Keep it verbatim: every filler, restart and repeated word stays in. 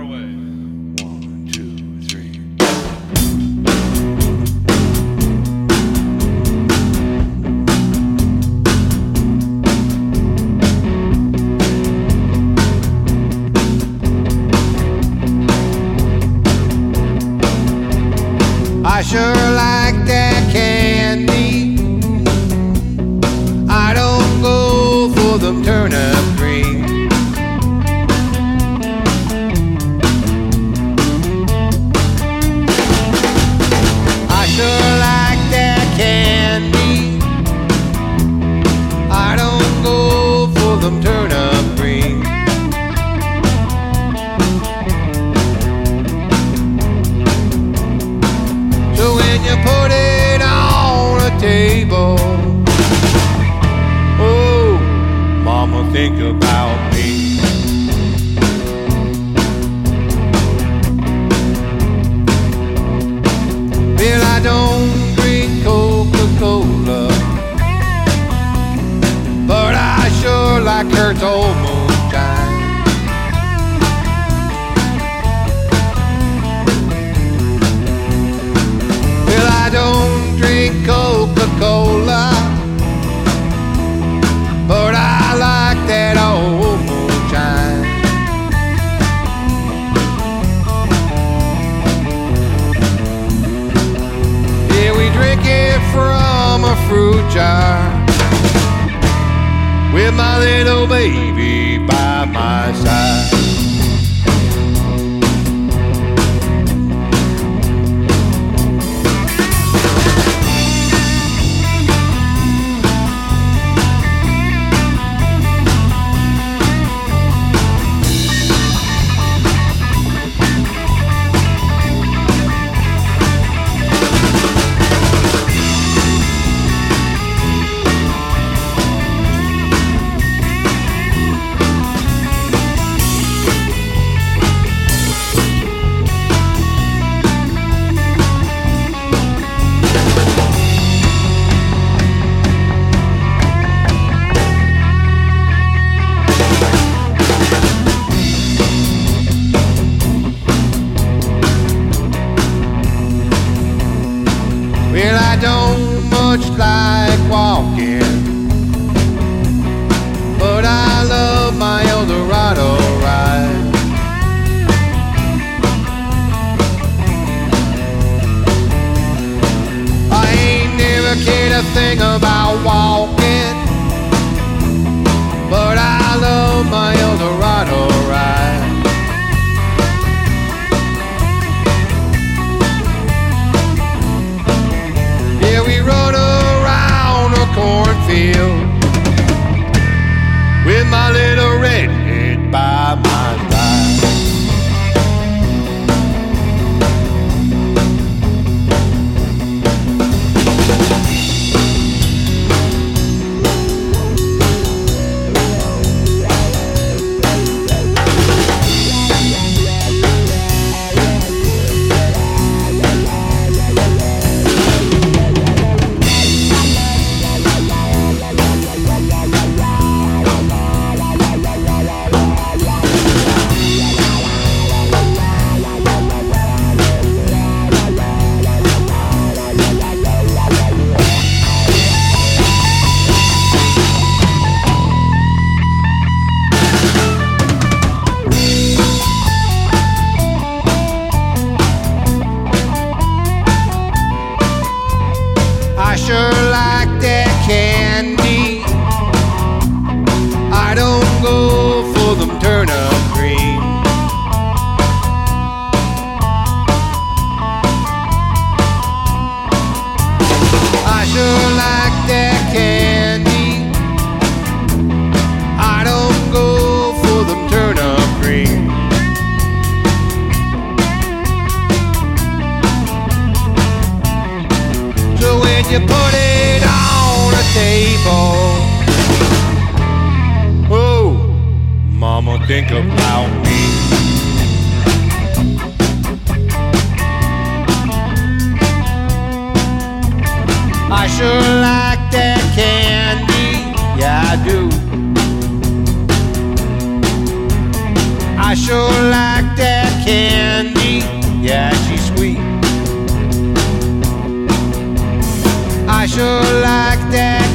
One, two, three. I sure like that candy. I don't go for them turnip greens. I sure like that candy. I don't go for them turnip greens. So when you put it on a table, oh, mama, think about me. Well, I don't drink Coca-Cola, but I sure like Kurt's old moonshine. Well, I don't drink Coca-Cola, but I like that old moonshine. Yeah, we drink it from a fruit jar, with my little baby by my side. Well, I don't much like walking, but I love my Eldorado ride. I ain't never cared a thing about walking, but I love my Eldorado ride. Yeah, we rode around a cornfield with my little redhead by my side. I sure like that candy. I don't go for them turnip greens. I sure like that candy. I don't go for them turnip greens. So when you put it on a table, oh, mama, think about me. I sure like that candy, yeah I do. I sure like that candy. Yeah, she's sweet. I sure like that